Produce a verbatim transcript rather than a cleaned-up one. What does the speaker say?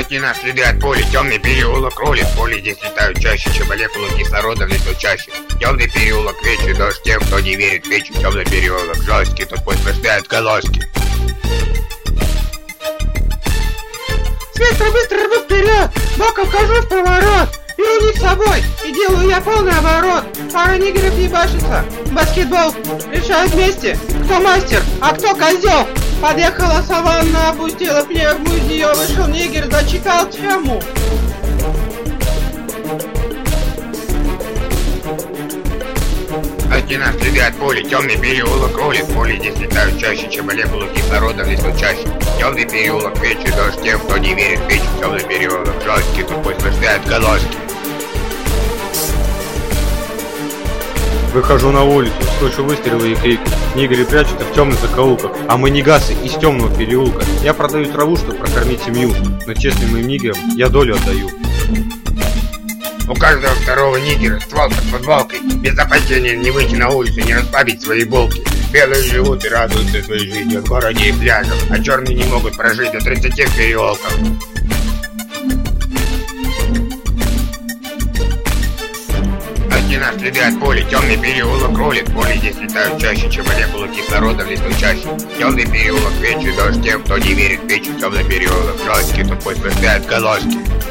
Одни на следы от поля, темный переулок рулит. Поле здесь летают чаще, чем молекулы кислорода в лесу чаще. Темный переулок, вечер дождь тем, кто не верит в вечер. Темный переулок, жесткий, тут пусть рождают колоски. Быстро, быстро рву вперед, боком хожу в поворот. И у них с собой, и делаю я полный оборот. Пара нигеров ебашится, баскетбол решают вместе. Кто мастер, а кто козел? Подъехала саванна, опустила пневму, из нее вышел нигер, зачитал тему. Одни на следы от поля, темный переулок рулит. Поле здесь летают чаще, чем молекулы кислорода в лесу чаще. Темный переулок, вечер дождь тем, кто не верит в вечер. Темный переулок, жесткий, тут пусть рождают колоски. Выхожу на улицу, слышу выстрелы и крики. Нигеры прячутся в темных закоулках, а мы негасы из темного переулка. Я продаю траву, чтобы прокормить семью, но честным моим нигерам я долю отдаю. У каждого второго нигера ствол под футболкой. Без опасения не выйти на улицу, не расслабить свои булки. Белые живут и радуются своей жизнью в городе и пляжах, а черные не могут прожить до тридцати в переулках. Одни на следы от поля, темный переулок рулит. Поле здесь летают чаще, чем молекулы кислорода в лесу чаще. Темный переулок, вечер дождь тем, кто не верит в вечер. Темный переулок, жесткий, тут пусть рождают колоски.